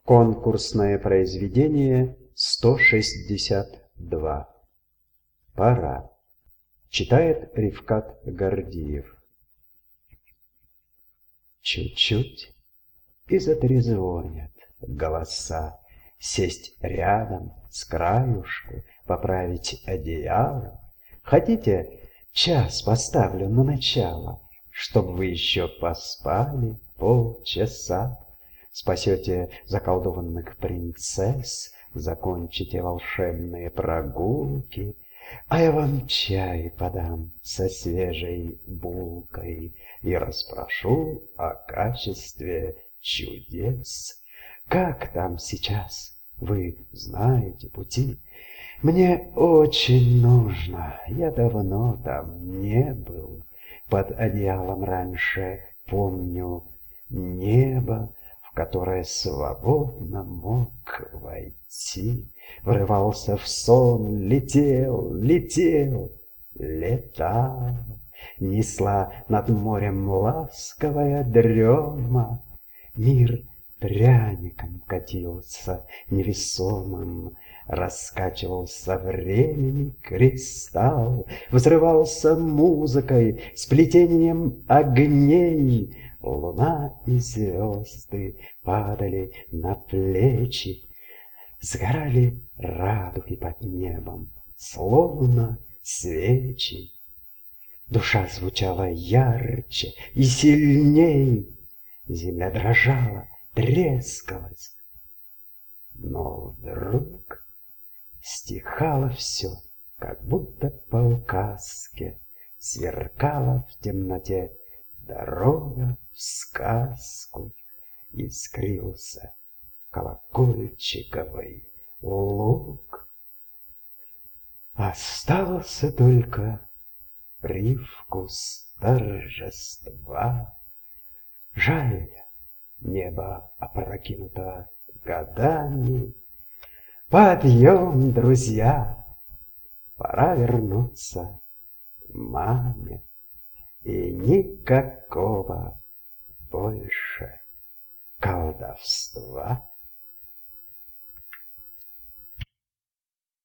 Конкурсное произведение 162. Пора. Читает Рифкат Гордиев. Чуть-чуть и затрезвонят голоса. Сесть рядом, с краюшку, поправить одеяло. Хотите, час поставлю на начало, чтоб вы еще поспали полчаса. Спасете заколдованных принцесс, закончите волшебные прогулки, а я вам чай подам со свежей булкой и расспрошу о качестве чудес. Как там сейчас? Вы знаете пути? Мне очень нужно, я давно там не был. Под одеялом раньше помню небо, в которое свободно мог войти. Врывался в сон, летел, летал. Несла над морем ласковая дрема. Мир пряником катился невесомым, раскачивался времени кристалл, взрывался музыкой, сплетением огней. Луна и звезды падали на плечи, сгорали радуги под небом, словно свечи. Душа звучала ярче и сильней, земля дрожала, трескалась. Но вдруг стихало все, как будто по указке, сверкала в темноте дорога в сказку, искрился колокольчиковый луг. Остался только привкус торжества. Жаль, небо опрокинуто годами. Подъем, друзья, пора вернуться к маме. И никакого больше колдовства.